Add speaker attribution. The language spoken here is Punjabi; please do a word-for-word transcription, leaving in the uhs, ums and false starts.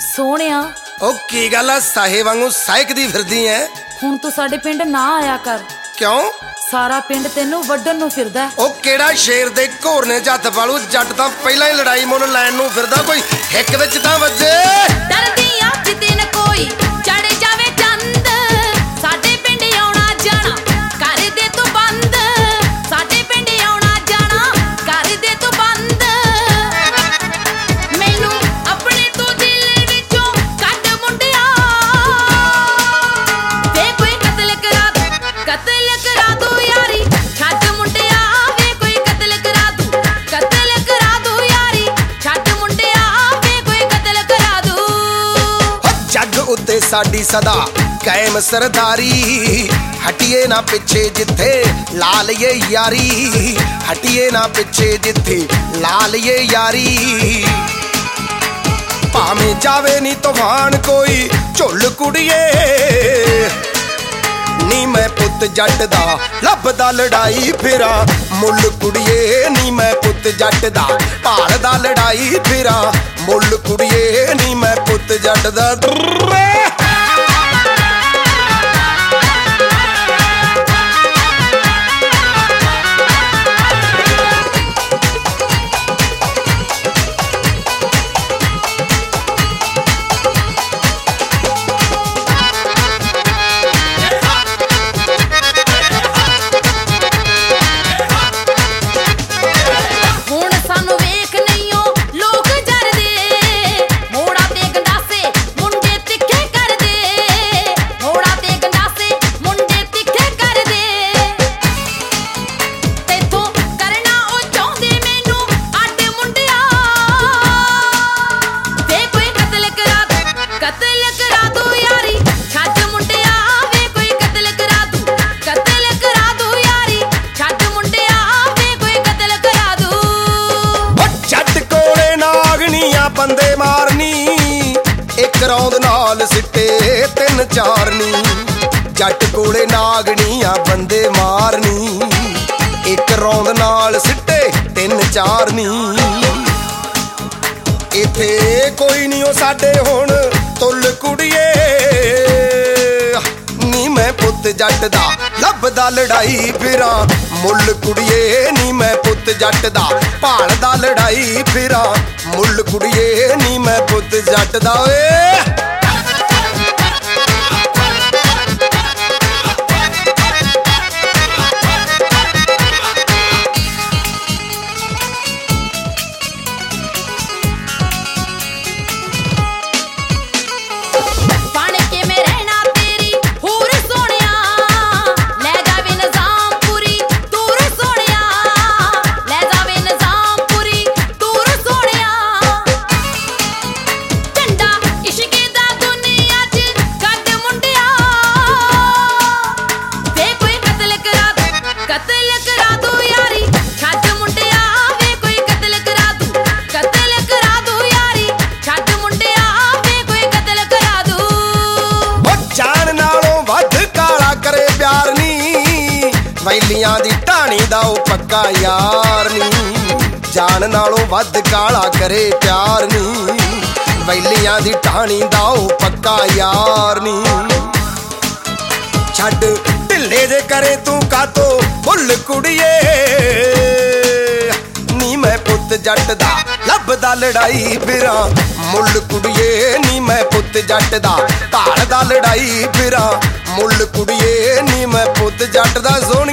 Speaker 1: ਸੋਹਣਿਆ
Speaker 2: ਉਹ ਕੀ ਗੱਲ ਆ ਸਾਹੇ ਵਾਂਗੂ ਸਾਇਕਦੀ ਫਿਰਦੀ ਐ?
Speaker 1: ਹੁਣ ਤੂੰ ਸਾਡੇ ਪਿੰਡ ਨਾ ਆਇਆ ਕਰ।
Speaker 2: ਕਿਉਂ?
Speaker 1: ਸਾਰਾ ਪਿੰਡ ਤੈਨੂੰ ਵੱਢਣ ਨੂੰ ਫਿਰਦਾ।
Speaker 2: ਉਹ ਕਿਹੜਾ ਸ਼ੇਰ ਦੇ ਘੋਰ ਨੇ ਹੱਥ ਪਾਲੂ? ਜੱਟ ਤਾਂ ਪਹਿਲਾਂ ਹੀ ਲੜਾਈ ਮੁੱਲ ਲੈਣ ਨੂੰ ਫਿਰਦਾ, ਕੋਈ ਹਿੱਕ ਵਿੱਚ ਤਾਂ ਵੱਜੇ।
Speaker 1: ਡਰਦੀ ਅੱਖ ਦਿਨ ਕੋਈ ਚੜ ਜਾਵੇ ਚੰਦ, ਸਾਡੇ ਪਿੰਡ ਆਉਣਾ ਜਾਣਾ ਕਰ ਦੇ ਤੂੰ ਬੰਦ, ਸਾਡੇ ਪਿੰਡ ਆਉਣਾ ਜਾਣਾ ਕਰ ਦੇ ਤੂੰ ਬੰਦ। ਮੈਨੂੰ ਆਪਣੇ ਤੂੰ ਦਿਲ ਵਿੱਚੋਂ ਕੱਢ ਮੁੰਡਿਆ, ਵੇ ਕੋਈ ਕਤਲ ਕਰਾ ਦੂ, ਕਤਲ ਕਰਾ ਦੂ ਯਾਰੀ ਛੱਡ ਮੁੰਡਿਆ, ਵੇ ਕੋਈ ਕਤਲ ਕਰਾ ਦੂ, ਕਤਲ ਕਰਾ ਦੂ ਯਾਰੀ ਛੱਡ ਮੁੰਡਿਆ, ਵੇ ਕੋਈ ਕਤਲ ਕਰਾ ਦੂ।
Speaker 2: ਜੱਗ ਉੱਤੇ ਸਾਡੀ ਸਦਾ ਕਾਇਮ ਸਰਦਾਰੀ, ਹਟੀਏ ਨਾ ਪਿੱਛੇ ਜਿੱਥੇ ਲਾ ਲਈਏ ਯਾਰੀ, ਹਟੀਏ ਨਾ ਪਿੱਛੇ ਜਿੱਥੇ ਲਾ ਲਈਏ ਯਾਰੀ। ਭਾਵੇਂ ਜਾਵੇ ਨੀ ਤੂਫਾਨ ਕੋਈ ਝੁੱਲ ਕੁੜੀਏ, ਨੀ ਮੈਂ ਪੁੱਤ ਜੱਟ ਦਾ ਲੱਭਦਾ ਲੜਾਈ ਫਿਰਾਂ ਮੁੱਲ ਕੁੜੀਏ, ਨੀ ਮੈਂ ਪੁੱਤ ਜੱਟ ਦਾ ਭਾਲਦਾ ਲੜਾਈ ਫਿਰਾਂ ਮੁੱਲ ਕੁੜੀਏ, ਨੀ ਮੈਂ ਪੁੱਤ ਜੱਟ ਦਾ। ਬੰਦੇ ਮਾਰਨੀ ਇੱਕ ਰੌਂਦ ਨਾਲ ਸਿੱਟੇ ਤਿੰਨ ਚਾਰਨੀ, ਜੱਟ ਕੋਲੇ ਨਾਗਣੀਆਂ ਬੰਦੇ ਮਾਰਨੀ ਇੱਕ ਰੌਂਦ ਨਾਲ ਸਿੱਟੇ ਤਿੰਨ ਚਾਰਨੀ। ਇੱਥੇ ਕੋਈ ਨਹੀਂ ਉਹ ਸਾਡੇ ਹੁਣ ਤੁੱਲ ਕੁੜੀਏ, ਨੀ ਮੈਂ ਪੁੱਤ ਜੱਟ ਦਾ ਲੱਭਦਾ ਲੜਾਈ ਫਿਰਾਂ ਮੁੱਲ ਕੁੜੀਏ, ਨੀ ਮੈਂ ਪੁੱਤ ਜੱਟ ਦਾ ਭਾਲਦਾ ਲੜਾਈ ਫਿਰਾਂ ਮੁੱਲ ਕੁੜੀਏ, ਨੀ ਮੈਂ ਪੁੱਤ ਜੱਟ ਦਾ ਓਏ। ਵੈਲੀਆਂ ਦੀ ਢਾਣੀ ਦਾ ਉਹ ਪੱਕਾ ਯਾਰ ਨੀ, ਜਾਨ ਨਾਲੋਂ ਵੱਧ ਕਾਲਾ ਕਰੇ ਪਿਆਰ ਨੀ, ਵੈਲੀਆਂ ਦੀ ਢਾਣੀ ਦਾ ਉਹ ਪੱਕਾ ਯਾਰ ਨੀ। ਛੱਡ ਢਿੱਲੇ ਜੇ ਕਰੇ ਤੂੰ ਕਾਤੋਂ ਭੁੱਲ ਕੁੜੀਏ, ਨੀ ਮੈਂ ਪੁੱਤ ਜੱਟ ਦਾ ਲੱਭਦਾ ਲੜਾਈ ਫਿਰਾਂ ਮੁੱਲ ਕੁੜੀਏ, ਨੀ ਮੈਂ ਪੁੱਤ ਜੱਟ ਦਾ ਭਾਲਦਾ ਲੜਾਈ ਫਿਰਾਂ ਮੁੱਲ ਕੁੜੀਏ, ਨੀ ਮੈਂ ਪੁੱਤ ਜੱਟ ਦਾ। ਸੋਹਣੀ